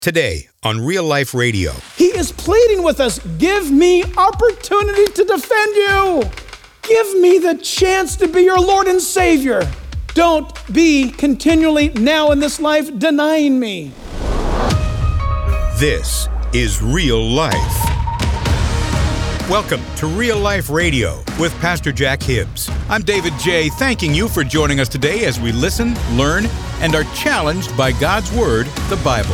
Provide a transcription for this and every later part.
Today on Real Life Radio. He is pleading with us, give me opportunity to defend you. Give me the chance to be your Lord and Savior. Don't be continually now in this life denying me. This is Real Life. Welcome to Real Life Radio with Pastor Jack Hibbs. I'm David J., thanking you for joining us today as we listen, learn, and are challenged by God's Word, the Bible.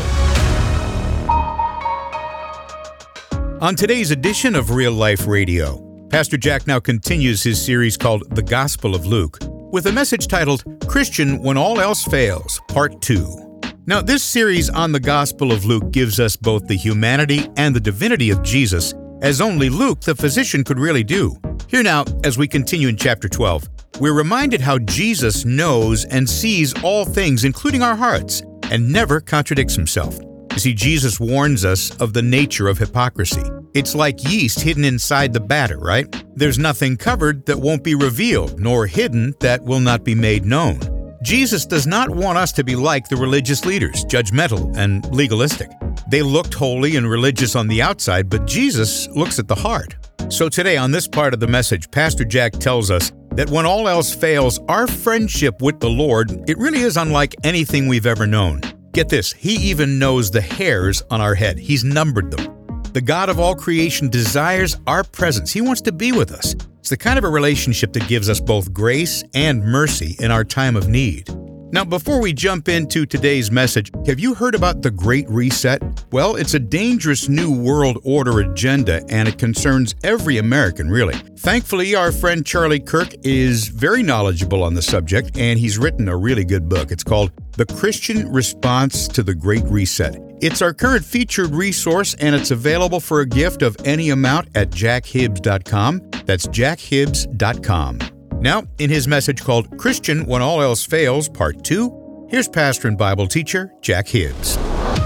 On today's edition of Real Life Radio, Pastor Jack now continues his series called The Gospel of Luke with a message titled Christian When All Else Fails, Part 2. Now, this series on the Gospel of Luke gives us both the humanity and the divinity of Jesus, as only Luke, the physician, could really do. Here now, as we continue in chapter 12, we're reminded how Jesus knows and sees all things, including our hearts, and never contradicts himself. You see, Jesus warns us of the nature of hypocrisy. It's like yeast hidden inside the batter, right? There's nothing covered that won't be revealed, nor hidden that will not be made known. Jesus does not want us to be like the religious leaders, judgmental and legalistic. They looked holy and religious on the outside, but Jesus looks at the heart. So today on this part of the message, Pastor Jack tells us that when all else fails, our friendship with the Lord, it really is unlike anything we've ever known. Get this, He even knows the hairs on our head. He's numbered them. The God of all creation desires our presence. He wants to be with us. It's the kind of a relationship that gives us both grace and mercy in our time of need. Now, before we jump into today's message, have you heard about the Great Reset? Well, it's a dangerous new world order agenda, and it concerns every American, really. Thankfully, our friend Charlie Kirk is very knowledgeable on the subject, and he's written a really good book. It's called The Christian Response to the Great Reset. It's our current featured resource, and it's available for a gift of any amount at jackhibbs.com. That's jackhibbs.com. Now, in his message called Christian When All Else Fails, Part 2, here's pastor and Bible teacher Jack Hibbs.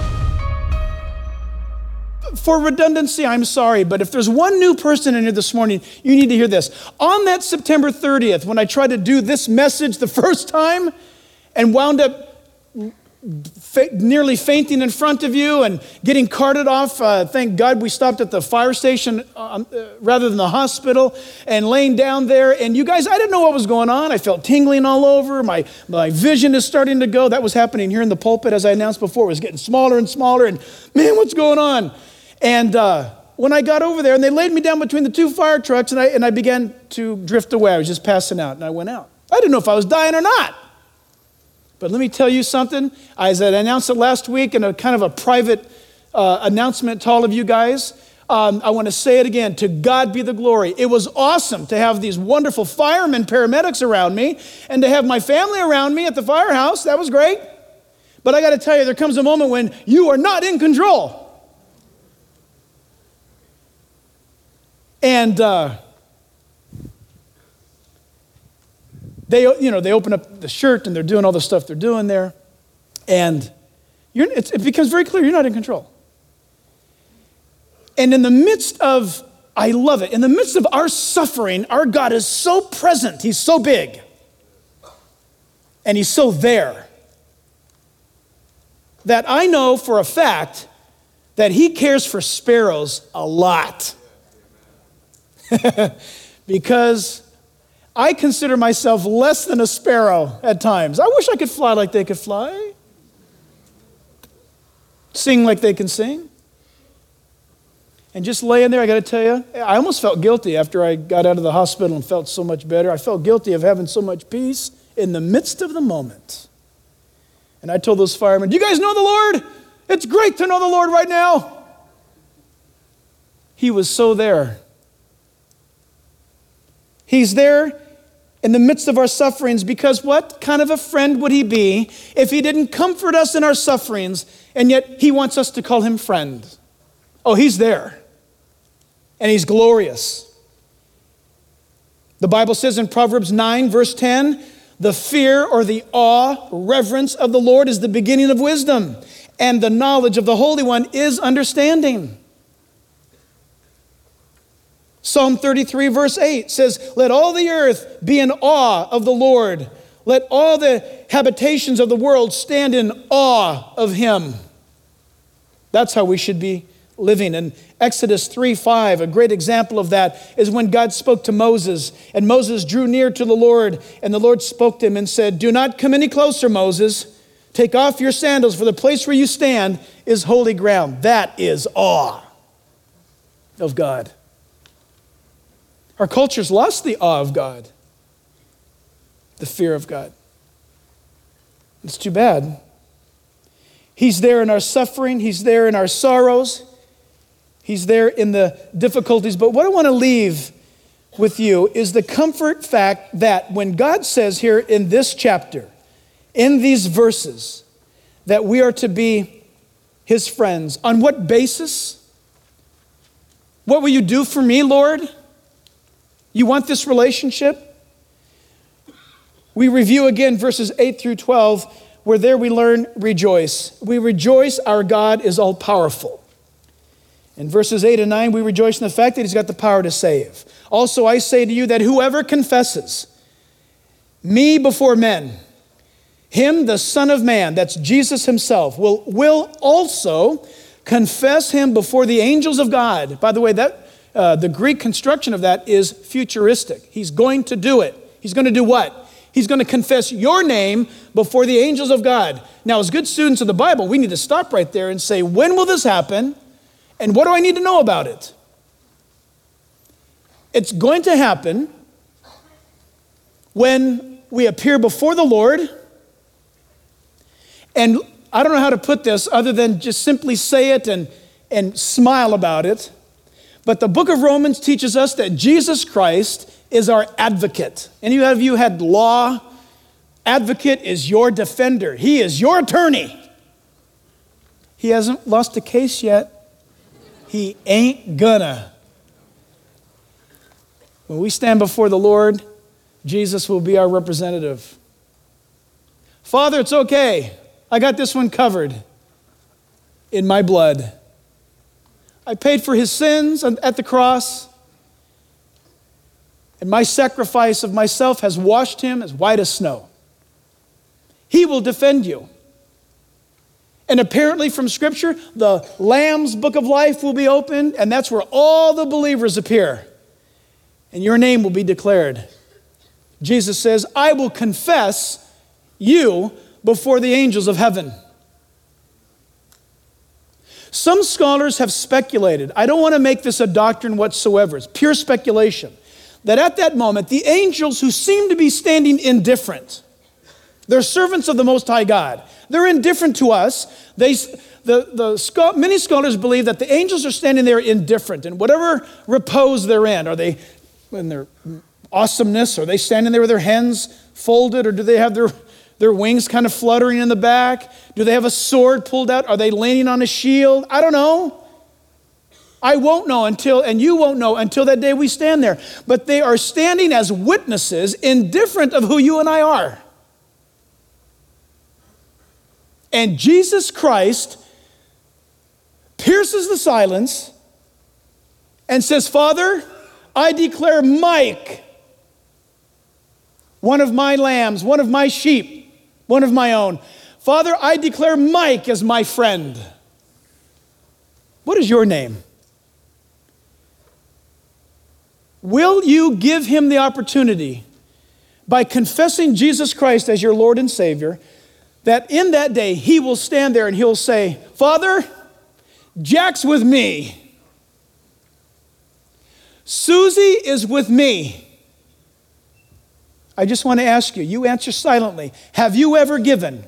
For redundancy, I'm sorry, but if there's one new person in here this morning, you need to hear this. On that September 30th, when I tried to do this message the first time and wound up nearly fainting in front of you and getting carted off. Thank God we stopped at the fire station rather than the hospital and laying down there. And you guys, I didn't know what was going on. I felt tingling all over. My vision is starting to go. That was happening here in the pulpit, as I announced before. It was getting smaller and smaller. And man, what's going on? And when I got over there and they laid me down between the two fire trucks and I began to drift away. I was just passing out and I went out. I didn't know if I was dying or not. But let me tell you something. As I announced it last week in a kind of a private announcement to all of you guys, I want to say it again. To God be the glory. It was awesome to have these wonderful firemen, paramedics around me, and to have my family around me at the firehouse. That was great. But I got to tell you, there comes a moment when you are not in control. And They open up the shirt and they're doing all the stuff they're doing there. And it becomes very clear you're not in control. And in the midst of, I love it, in the midst of our suffering, our God is so present. He's so big. And he's so there. That I know for a fact that he cares for sparrows a lot. Because I consider myself less than a sparrow at times. I wish I could fly like they could fly. Sing like they can sing. And just laying there, I got to tell you, I almost felt guilty after I got out of the hospital and felt so much better. I felt guilty of having so much peace in the midst of the moment. And I told those firemen, do you guys know the Lord? It's great to know the Lord right now. He was so there. He's there in the midst of our sufferings because what kind of a friend would he be if he didn't comfort us in our sufferings and yet he wants us to call him friend? Oh, he's there. And he's glorious. The Bible says in Proverbs 9, verse 10, the fear or the awe, reverence of the Lord is the beginning of wisdom, and the knowledge of the Holy One is understanding. Psalm 33 verse 8 says, let all the earth be in awe of the Lord. Let all the habitations of the world stand in awe of him. That's how we should be living. And Exodus 3:5, a great example of that is when God spoke to Moses, and Moses drew near to the Lord, and the Lord spoke to him and said, "Do not come any closer, Moses. Take off your sandals, for the place where you stand is holy ground." That is awe of God. Our culture's lost the awe of God, the fear of God. It's too bad. He's there in our suffering. He's there in our sorrows. He's there in the difficulties. But what I want to leave with you is the comfort fact that when God says here in this chapter, in these verses, that we are to be his friends, on what basis? What will you do for me, Lord? You want this relationship? We review again verses 8 through 12, where there we learn rejoice. We rejoice our God is all powerful. In verses 8 and 9, we rejoice in the fact that he's got the power to save. Also, I say to you that whoever confesses me before men, him, the Son of Man, that's Jesus himself, will also confess him before the angels of God. By the way, that the Greek construction of that is futuristic. He's going to do it. He's going to do what? He's going to confess your name before the angels of God. Now, as good students of the Bible, we need to stop right there and say, when will this happen? And what do I need to know about it? It's going to happen when we appear before the Lord. And I don't know how to put this other than just simply say it and smile about it. But the book of Romans teaches us that Jesus Christ is our advocate. Any of you had law? Advocate is your defender. He is your attorney. He hasn't lost a case yet. He ain't gonna. When we stand before the Lord, Jesus will be our representative. Father, it's okay. I got this one covered in my blood. I paid for his sins at the cross, and my sacrifice of myself has washed him as white as snow. He will defend you. And apparently from Scripture, the Lamb's book of life will be opened, and that's where all the believers appear. And your name will be declared. Jesus says, I will confess you before the angels of heaven. Some scholars have speculated, I don't want to make this a doctrine whatsoever, it's pure speculation, that at that moment, the angels who seem to be standing indifferent, they're servants of the Most High God. They're indifferent to us. Many scholars believe that the angels are standing there indifferent in whatever repose they're in. Are they in their awesomeness? Are they standing there with their hands folded? Or do they have their wings kind of fluttering in the back? Do they have a sword pulled out? Are they leaning on a shield? I don't know. I won't know and you won't know until that day we stand there. But they are standing as witnesses, indifferent of who you and I are. And Jesus Christ pierces the silence and says, Father, I declare Mike, one of my lambs, one of my sheep, one of my own. Father, I declare Mike as my friend. What is your name? Will you give him the opportunity by confessing Jesus Christ as your Lord and Savior, that in that day he will stand there and he'll say, Father, Jack's with me. Susie is with me. I just want to ask you, you answer silently, have you ever given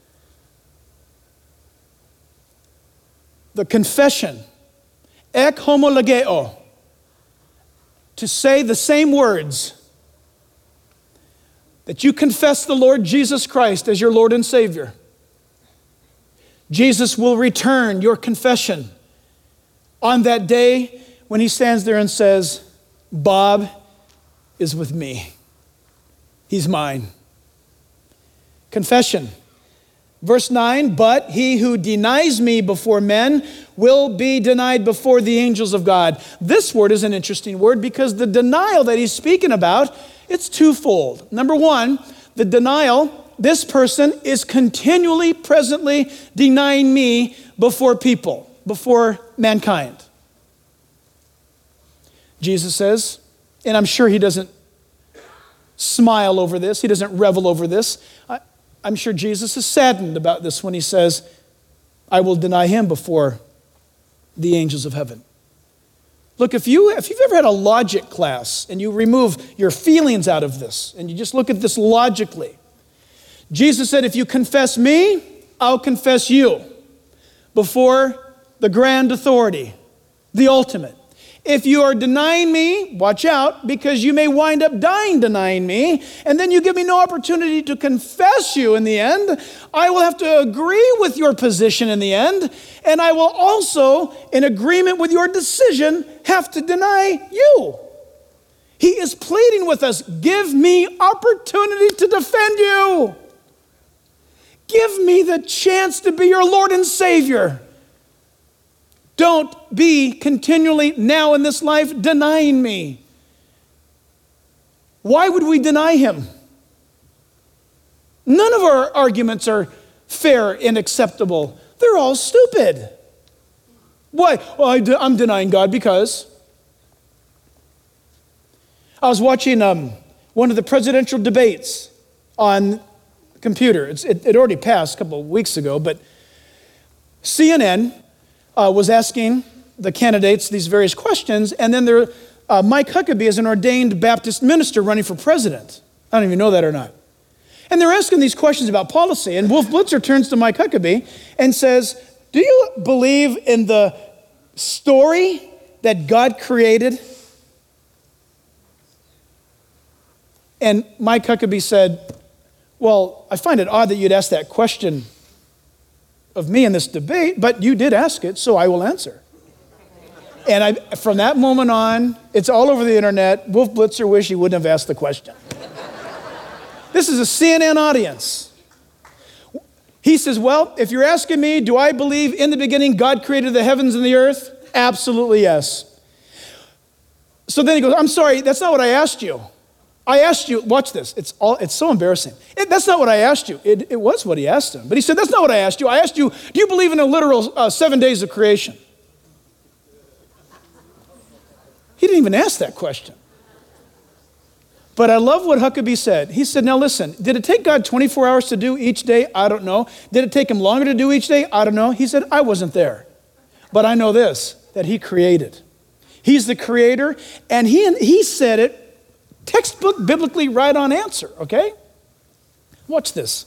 the confession, ek homologeo, to say the same words that you confess the Lord Jesus Christ as your Lord and Savior? Jesus will return your confession on that day when he stands there and says, Bob is with me. He's mine. Confession. Verse 9, but he who denies me before men will be denied before the angels of God. This word is an interesting word because the denial that he's speaking about, it's twofold. Number one, the denial, this person is continually, presently denying me before people. before mankind? Jesus says, and I'm sure he doesn't smile over this, he doesn't revel over this. I'm sure Jesus is saddened about this when he says, I will deny him before the angels of heaven. Look, if you've ever had a logic class and you remove your feelings out of this and you just look at this logically, Jesus said, if you confess me, I'll confess you before the grand authority, the ultimate. If you are denying me, watch out, because you may wind up dying denying me, and then you give me no opportunity to confess you in the end. I will have to agree with your position in the end, and I will also, in agreement with your decision, have to deny you. He is pleading with us, give me opportunity to defend you. Give me the chance to be your Lord and Savior. Don't be continually now in this life denying me. Why would we deny him? None of our arguments are fair and acceptable. They're all stupid. Why? Well, I'm denying God because I was watching one of the presidential debates on computer. It already passed a couple of weeks ago, but CNN was asking the candidates these various questions, and then Mike Huckabee is an ordained Baptist minister running for president. I don't even know that or not. And they're asking these questions about policy, and Wolf Blitzer turns to Mike Huckabee and says, do you believe in the story that God created? And Mike Huckabee said, well, I find it odd that you'd ask that question of me in this debate, but you did ask it, so I will answer. And from that moment on, it's all over the internet. Wolf Blitzer wished he wouldn't have asked the question. This is a CNN audience. He says, well, if you're asking me, do I believe in the beginning God created the heavens and the earth? Absolutely yes. So then he goes, I'm sorry, that's not what I asked you. I asked you, watch this, it's so embarrassing. That's not what I asked you. It was what he asked him. But he said, that's not what I asked you. I asked you, do you believe in a literal 7 days of creation? He didn't even ask that question. But I love what Huckabee said. He said, now listen, did it take God 24 hours to do each day? I don't know. Did it take him longer to do each day? I don't know. He said, I wasn't there. But I know this, that he created. He's the creator, and he said it, textbook, biblically right on answer, okay? Watch this.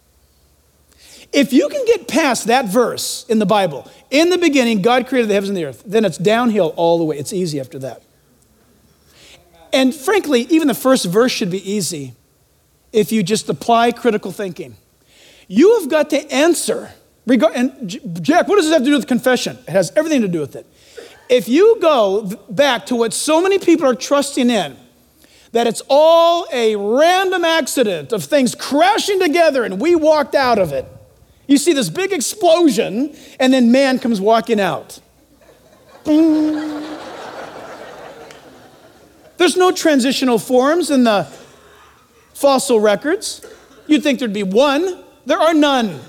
If you can get past that verse in the Bible, in the beginning, God created the heavens and the earth, then it's downhill all the way. It's easy after that. And frankly, even the first verse should be easy if you just apply critical thinking. You have got to answer. And Jack, what does this have to do with confession? It has everything to do with it. If you go back to what so many people are trusting in, that it's all a random accident of things crashing together and we walked out of it. You see this big explosion and then man comes walking out. Bing. There's no transitional forms in the fossil records. You'd think there'd be one. There are none.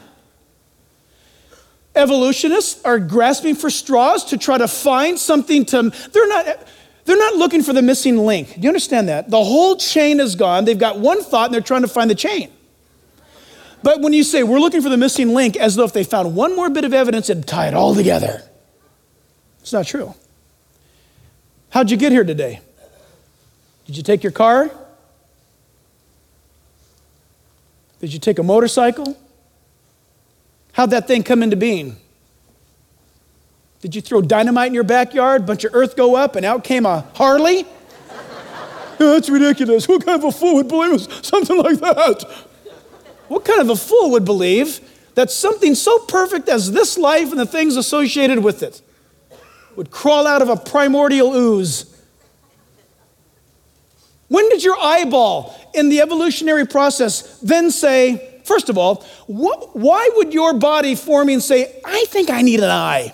Evolutionists are grasping for straws to try to find something to, they're not looking for the missing link. Do you understand that? The whole chain is gone. They've got one thought and they're trying to find the chain. But when you say we're looking for the missing link, as though if they found one more bit of evidence, it'd tie it all together. It's not true. How'd you get here today? Did you take your car? Did you take a motorcycle? How'd that thing come into being? Did you throw dynamite in your backyard, bunch of earth go up, and out came a Harley? Oh, that's ridiculous. What kind of a fool would believe something like that? What kind of a fool would believe that something so perfect as this life and the things associated with it would crawl out of a primordial ooze? When did your eyeball in the evolutionary process then say, first of all, why would your body forming say, I think I need an eye?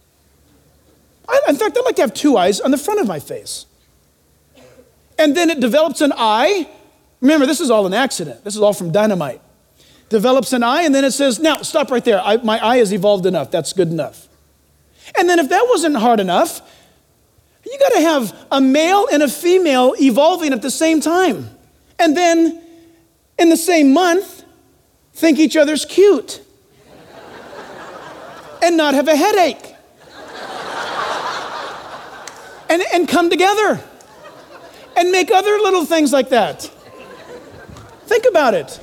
In fact, I'd like to have two eyes on the front of my face. And then it develops an eye. Remember, this is all an accident. This is all from dynamite. Develops an eye, and then it says, now, stop right there. My eye has evolved enough. That's good enough. And then if that wasn't hard enough, you got to have a male and a female evolving at the same time. And then in the same month, think each other's cute. And not have a headache. And come together. And make other little things like that. Think about it.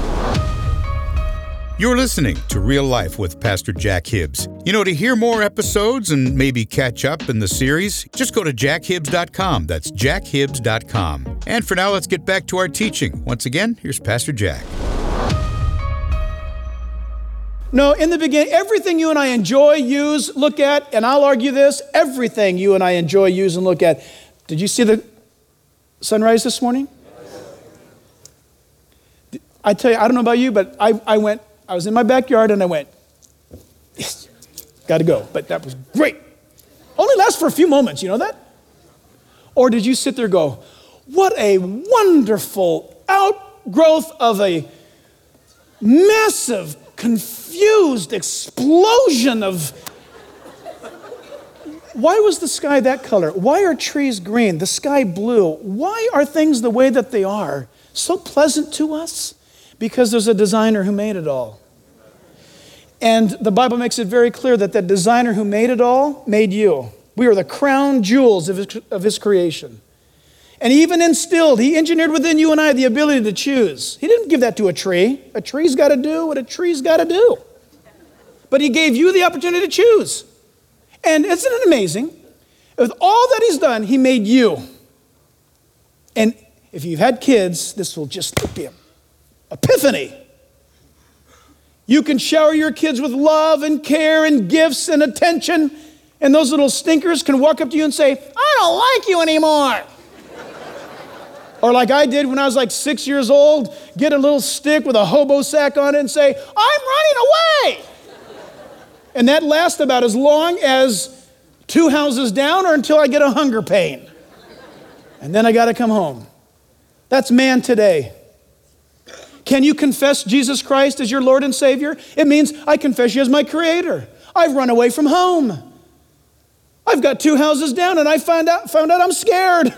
You're listening to Real Life with Pastor Jack Hibbs. You know, to hear more episodes and maybe catch up in the series, just go to jackhibbs.com. That's jackhibbs.com. And for now, let's get back to our teaching. Once again, here's Pastor Jack. No, in the beginning, everything you and I enjoy, use, look at, and I'll argue this, everything you and I enjoy, use, and look at. Did you see the sunrise this morning? I tell you, I don't know about you, but I was in my backyard and I went, yes, got to go. But that was great. Only lasts for a few moments, you know that? Or did you sit there and go, what a wonderful outgrowth of a massive, confused explosion of... Why was the sky that color? Why are trees green? The sky blue? Why are things the way that they are so pleasant to us? Because there's a designer who made it all. And the Bible makes it very clear that that designer who made it all made you. We are the crown jewels of his creation. And he even instilled, he engineered within you and I the ability to choose. He didn't give that to a tree. A tree's got to do what a tree's got to do. But he gave you the opportunity to choose. And isn't it amazing? With all that he's done, he made you. And if you've had kids, this will just be an epiphany. You can shower your kids with love and care and gifts and attention, and those little stinkers can walk up to you and say, I don't like you anymore. Or like I did when I was like 6 years old, get a little stick with a hobo sack on it and say, I'm running away. And that lasts about as long as 2 houses down or until I get a hunger pain. And then I got to come home. That's man today. Can you confess Jesus Christ as your Lord and Savior? It means I confess you as my Creator. I've run away from home. I've got 2 houses down and I found out I'm scared.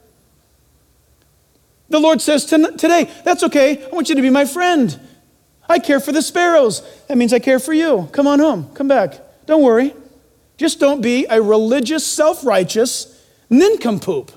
The Lord says today, that's okay. I want you to be my friend. I care for the sparrows. That means I care for you. Come on home. Come back. Don't worry. Just don't be a religious, self-righteous nincompoop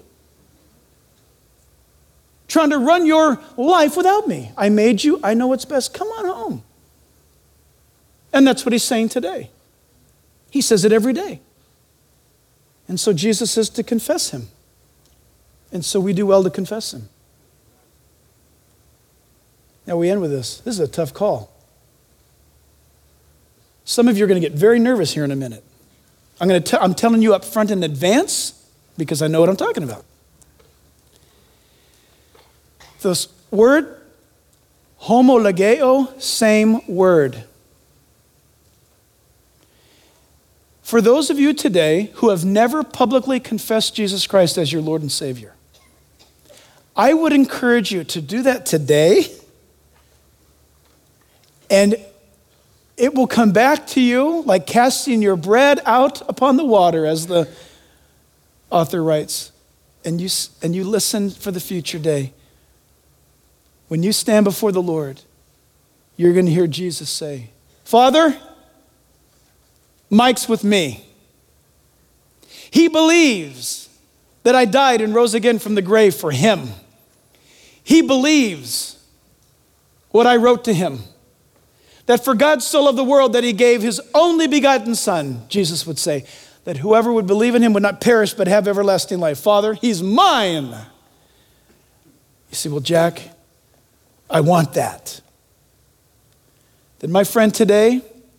trying to run your life without me. I made you. I know what's best. Come on home. And that's what he's saying today. He says it every day. And so Jesus says to confess him. And so we do well to confess him. Now we end with this. This is a tough call. Some of you are going to get very nervous here in a minute. I'm telling you up front in advance because I know what I'm talking about. This word, homologeo, same word. For those of you today who have never publicly confessed Jesus Christ as your Lord and Savior, I would encourage you to do that today. And it will come back to you like casting your bread out upon the water, as the author writes. And you listen for the future day. When you stand before the Lord, you're going to hear Jesus say, Father, Mike's with me. He believes that I died and rose again from the grave for him. He believes what I wrote to him. That for God so loved the world that he gave his only begotten Son, Jesus would say, that whoever would believe in him would not perish but have everlasting life. Father, he's mine. You say, well, Jack, I want that. Then my friend today,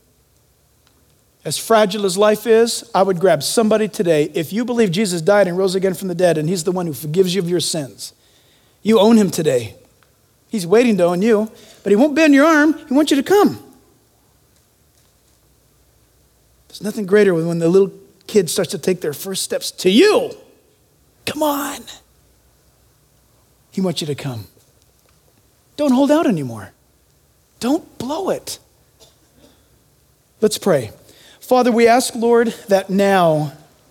as fragile as life is, I would grab somebody today. If you believe Jesus died and rose again from the dead and he's the one who forgives you of your sins, you own him today. He's waiting to own you, but he won't bend your arm. He wants you to come. There's nothing greater than when the little kid starts to take their first steps to you. Come on. He wants you to come. Don't hold out anymore. Don't blow it. Let's pray. Father, we ask, Lord, that now,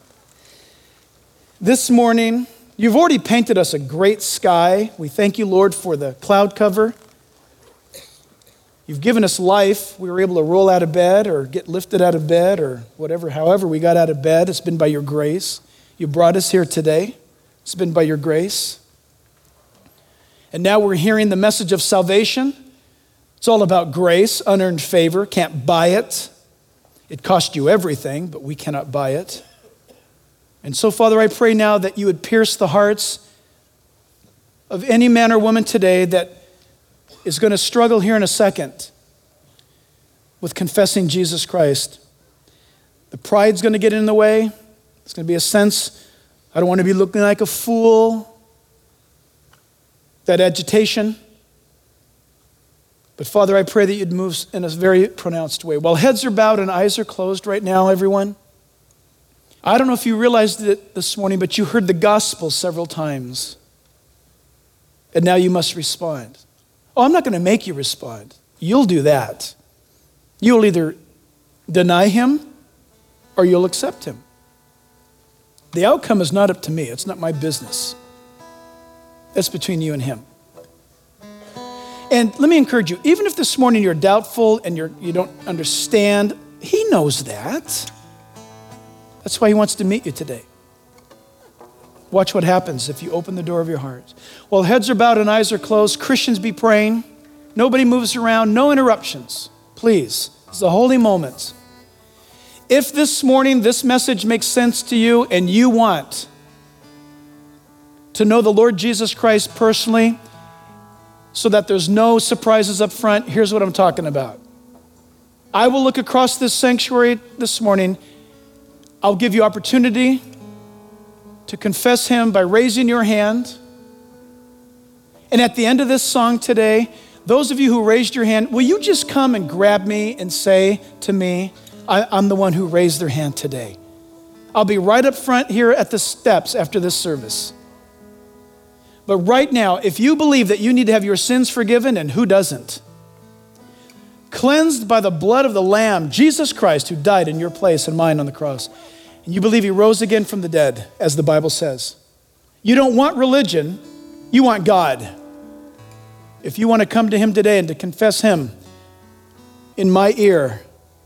this morning, you've already painted us a great sky. We thank you, Lord, for the cloud cover. You've given us life. We were able to roll out of bed or get lifted out of bed or whatever, however we got out of bed. It's been by your grace. You brought us here today. It's been by your grace. And now we're hearing the message of salvation. It's all about grace, unearned favor. Can't buy it. It cost you everything, but we cannot buy it. And so, Father, I pray now that you would pierce the hearts of any man or woman today that is going to struggle here in a second with confessing Jesus Christ. The pride's going to get in the way. It's going to be a sense, I don't want to be looking like a fool. That agitation. But Father, I pray that you'd move in a very pronounced way. While heads are bowed and eyes are closed right now, everyone, I don't know if you realized it this morning, but you heard the gospel several times. And now you must respond. Oh, I'm not going to make you respond. You'll do that. You'll either deny him or you'll accept him. The outcome is not up to me. It's not my business. That's between you and him. And let me encourage you, even if this morning you're doubtful and you don't understand, he knows that. That's why he wants to meet you today. Watch what happens if you open the door of your heart. While heads are bowed and eyes are closed, Christians be praying. Nobody moves around, no interruptions. Please, it's a holy moment. If this morning this message makes sense to you and you want to know the Lord Jesus Christ personally so that there's no surprises up front, here's what I'm talking about. I will look across this sanctuary this morning. I'll give you opportunity to confess him by raising your hand. And at the end of this song today, those of you who raised your hand, will you just come and grab me and say to me, I'm the one who raised their hand today. I'll be right up front here at the steps after this service. But right now, if you believe that you need to have your sins forgiven, and who doesn't? Cleansed by the blood of the Lamb, Jesus Christ, who died in your place and mine on the cross. And you believe he rose again from the dead, as the Bible says. You don't want religion, you want God. If you want to come to him today and to confess him in my ear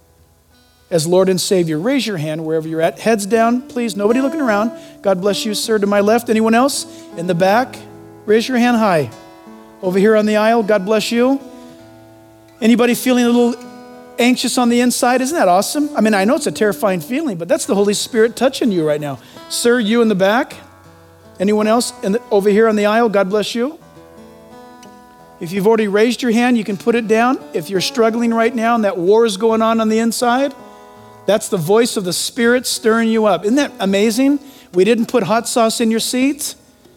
as Lord and Savior, raise your hand wherever you're at. Heads down, please. Nobody looking around. God bless you, sir, to my left. Anyone else? In the back? Raise your hand high. Over here on the aisle, God bless you. Anybody feeling a little anxious on the inside? Isn't that awesome? I mean, I know it's a terrifying feeling, but that's the Holy Spirit touching you right now. Sir, you in the back? Anyone else over here on the aisle? God bless you. If you've already raised your hand, you can put it down. If you're struggling right now and that war is going on the inside, that's the voice of the Spirit stirring you up. Isn't that amazing? We didn't put hot sauce in your seat.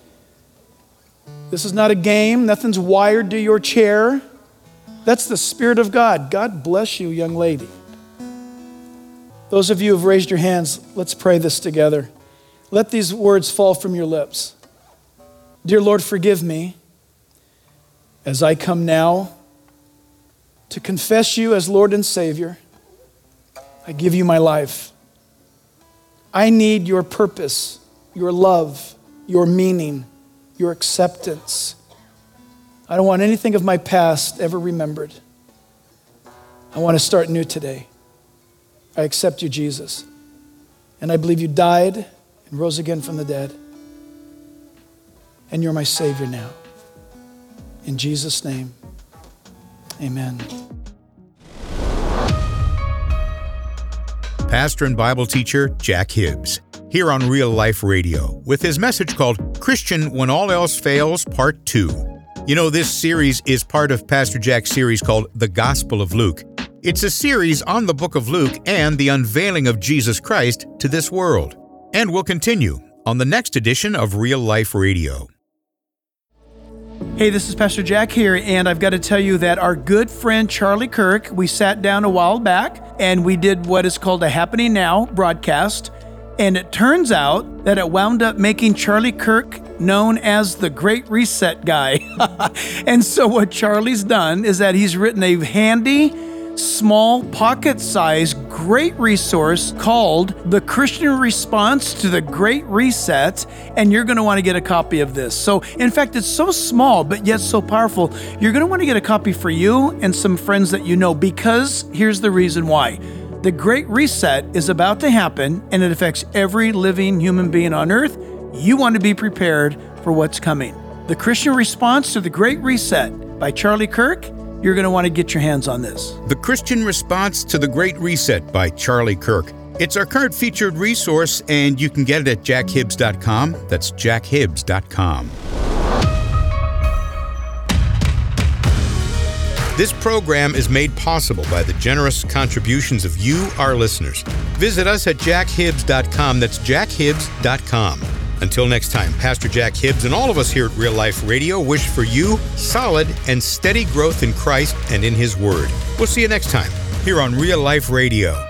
This is not a game. Nothing's wired to your chair. That's the Spirit of God. God bless you, young lady. Those of you who have raised your hands, let's pray this together. Let these words fall from your lips. Dear Lord, forgive me as I come now to confess you as Lord and Savior. I give you my life. I need your purpose, your love, your meaning, your acceptance. I don't want anything of my past ever remembered. I want to start new today. I accept you, Jesus. And I believe you died and rose again from the dead. And you're my Savior now. In Jesus' name, amen. Pastor and Bible teacher Jack Hibbs, here on Real Life Radio, with his message called Christian When All Else Fails, Part 2. You know, this series is part of Pastor Jack's series called The Gospel of Luke. It's a series on the book of Luke and the unveiling of Jesus Christ to this world. And we'll continue on the next edition of Real Life Radio. Hey, this is Pastor Jack here, and I've got to tell you that our good friend Charlie Kirk, we sat down a while back, and we did what is called a Happening Now broadcast, and it turns out that it wound up making Charlie Kirk known as the Great Reset guy. And so what Charlie's done is that he's written a handy small, pocket-sized, great resource called The Christian Response to the Great Reset, and you're going to want to get a copy of this. So, in fact, it's so small, but yet so powerful. You're going to want to get a copy for you and some friends that you know, because here's the reason why. The Great Reset is about to happen, and it affects every living human being on earth. You want to be prepared for what's coming. The Christian Response to the Great Reset by Charlie Kirk. You're going to want to get your hands on this. The Christian Response to the Great Reset by Charlie Kirk. It's our current featured resource, and you can get it at jackhibbs.com. That's jackhibbs.com. This program is made possible by the generous contributions of you, our listeners. Visit us at jackhibbs.com. That's jackhibbs.com. Until next time, Pastor Jack Hibbs and all of us here at Real Life Radio wish for you solid and steady growth in Christ and in His Word. We'll see you next time here on Real Life Radio.